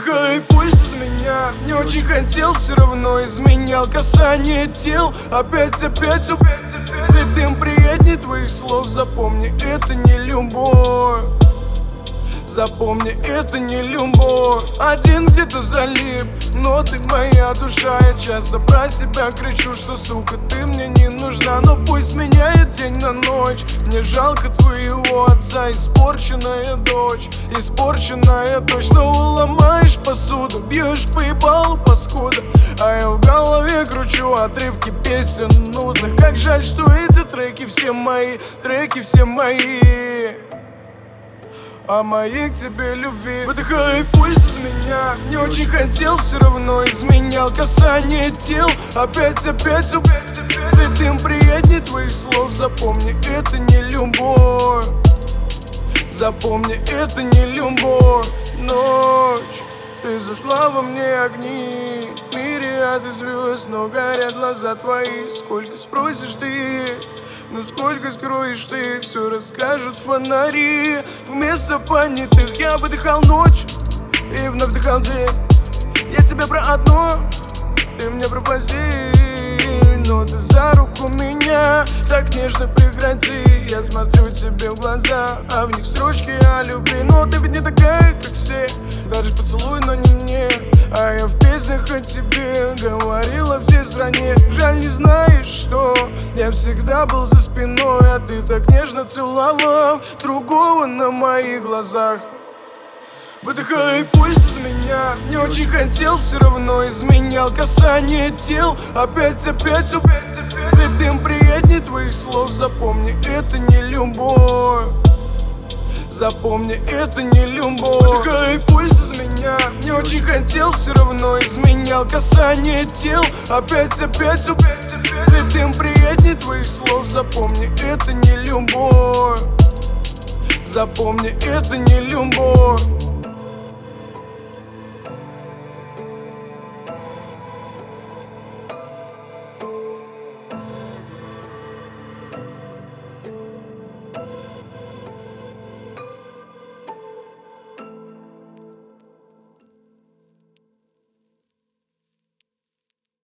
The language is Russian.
Выдыхай пульс из меня. Не очень хотел, все равно изменял. Касание тел, опять. Ритм приятней твоих слов. Запомни, это не любовь. Запомни, это не любовь. Один где-то залип, но ты моя душа. Я часто про себя кричу, что, сука, ты мне не нужна. Но пусть меняет день на ночь. Мне жалко твоего отца. Испорченная дочь, испорченная дочь. Снова ломаешь посуду, бьешь по ебалу, паскуда. А я в голове кручу отрывки песен нудных. Как жаль, что эти треки все мои, треки все мои. А моей к тебе любви. Выдыхай пульс из меня. Не очень хотел, все равно изменял. Касание тел, опять. Ритм приятней твоих слов. Запомни, это не любовь. Запомни, это не любовь. Ночь, ты зажгла во мне огни. Мириады звезд, но горят глаза твои. Сколько спросишь ты, но сколько скроешь ты, все расскажут фонари. Вместо понятых я выдыхал ночь и вновь вдыхал день. Я тебе про одно, ты мне про постель. Но ты за руку меня так нежно прекрати. Я смотрю тебе в глаза, а в них строчки о любви. Но ты ведь не такая, как все. Даришь поцелуй, но не мне. А я в песнях о тебе говорила всей стране. Жаль, не знаешь, что я всегда был за спиной, а ты так нежно целовал другого на моих глазах. Выдыхай пульс из меня. Не очень хотел, все равно изменял. Касание тел, опять. Ритм приятней твоих слов. Запомни, это не любовь. Запомни, это не любовь. Выдыхай пульс из меня. Не очень хотел, все равно изменял. Касание тел, опять. Ритм приятней твоих слов. Запомни, это не любовь. Запомни, это не любовь.